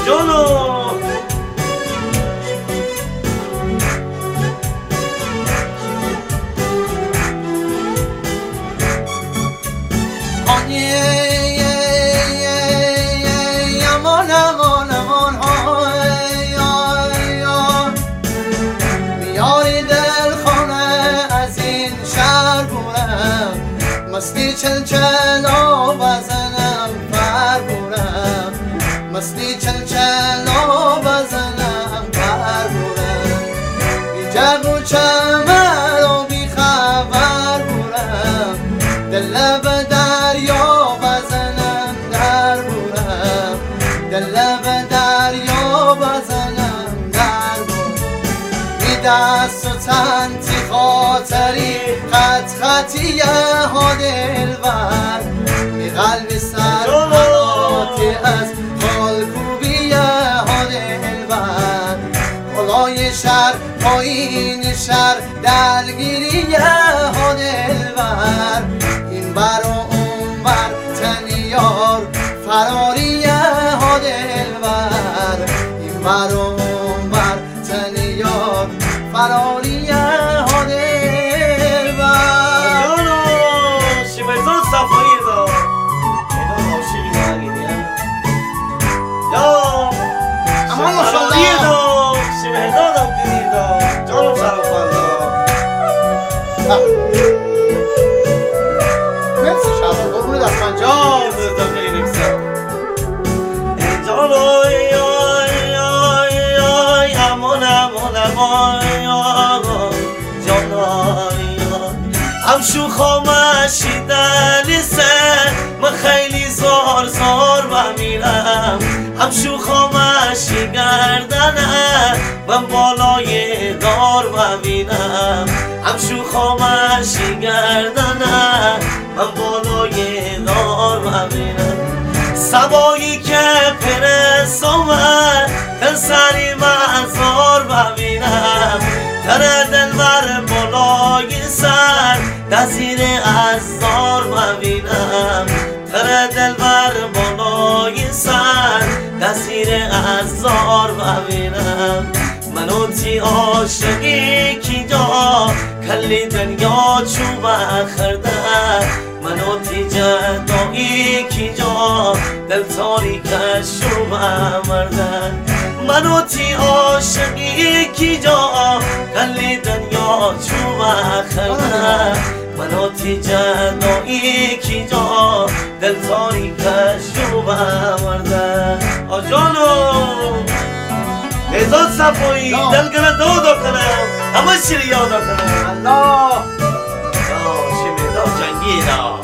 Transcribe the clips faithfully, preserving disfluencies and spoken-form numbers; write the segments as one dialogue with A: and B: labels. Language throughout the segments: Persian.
A: جانو
B: مستی چل چلا بزنم پر بورم مستی چل چلا بزنم پر بورم بی جغ و چمر و بی خبر بورم دل به دریا بزنم در بورم دل به دریا بزنم در بورم بی دست و تنتی خاطری خط خطی ها دلبر بی قلبی سرحناتی از خالکوبی ها دلبر بالای شهر پایین شهر دلگیری ها دلبر این بر و اون بر تنیار فراری ها دلبر این بر و اون بر تنیار فراری ها دلبر
A: همشو خامشی دلیسه من خیلی زار زار بمیرم همشو خامشی گردنه من بالای دار ببینم همشو خامشی گردنه من بالای دار ببینم سبایی که پرس آمد تن سری مزار ببینم تره دلبر بالای سر دزیر از دار ببینم تره دلبر بالای سر دزیر از دار ببینم منو تی عاشقی کی جا کلی دنیا چوب خرده منو تی جدایی کی جا دل تاریکش شوب مرده منو تی عاشقی کی جا کلی دنیا چوب خرده منو تی جدایی کی جا دل تاریکش شوب مرده آجانو ازاد صفایی دلگره دادا کنم همه شیری یادا کنم
B: الله
A: شمیدا جنگی دا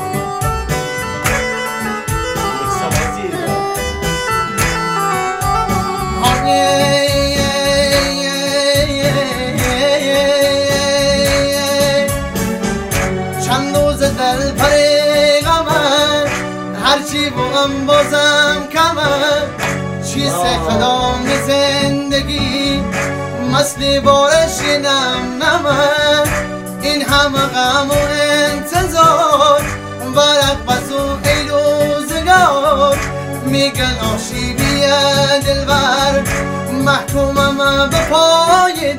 B: چند روز دل پره غمه هرچی بوغم بازم کمه چیست خدام زندگی مثل بارشینم نمه این همه غم و انتظار برق بزو ای روزگار میگن آشی بیه دلبر محکومم به پای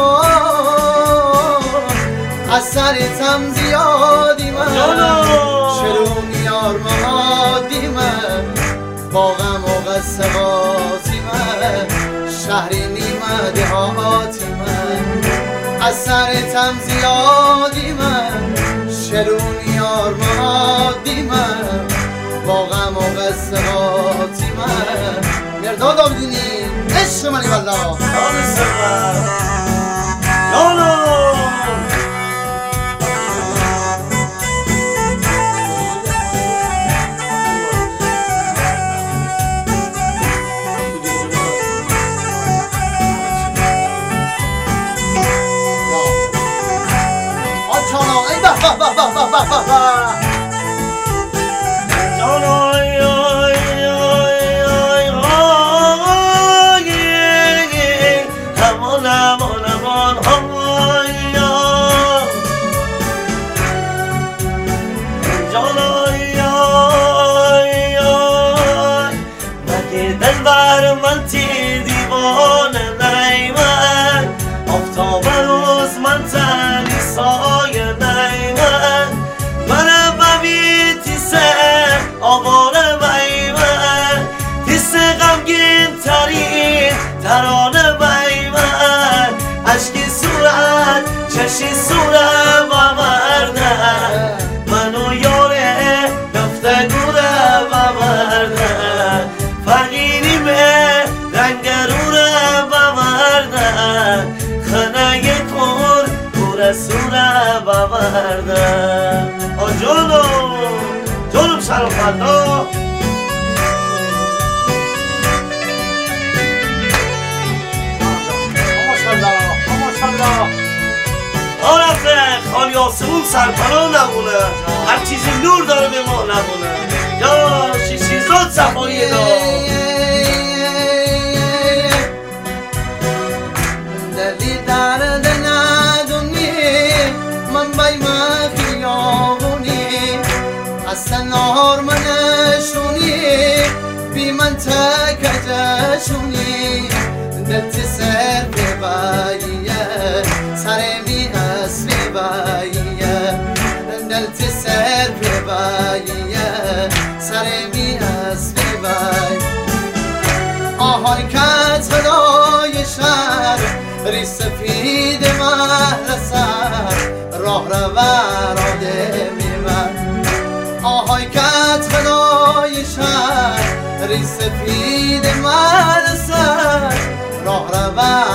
B: دار از سرتم زیادی من شروع یار مهادی من با غم و غصه بازی من شهری نیمه دهاتی من از سرتم زیادی من شرون یار مهادی من با غم و غصه بازی من مرداد آبدینی عشق منی والله
A: جانو من تیر دیوانه نیمن آفتاب روز من تنی سایه نیمن من ببی تیسه آواره بیمن تیسه غمگین ترین ترانه بیمن عشقی صورت چشی صورت ببردن منو یاره گفتگوره ببردن فقیری به رنگروره ببردن خنه کن گوره سوره ببردن آ جانم جانم شرفندا آرفه خالی آسمون سرپناه نمونه هر چیزی نور داره به ما نمونه یا شیشیزاد صفایی دا
B: دلی درد ندونی من بای من خیابونی اصلا نهار منشونی بی من تکجشونی دلت سر بباییه سر می اصلی باییه دلت سر بباییه سر می اصلی باییه آهای کت خدای شهر ری سفید مهر سر راه رو براده میمن آهای کت خدای شهر ری سفید مهر سر راه رو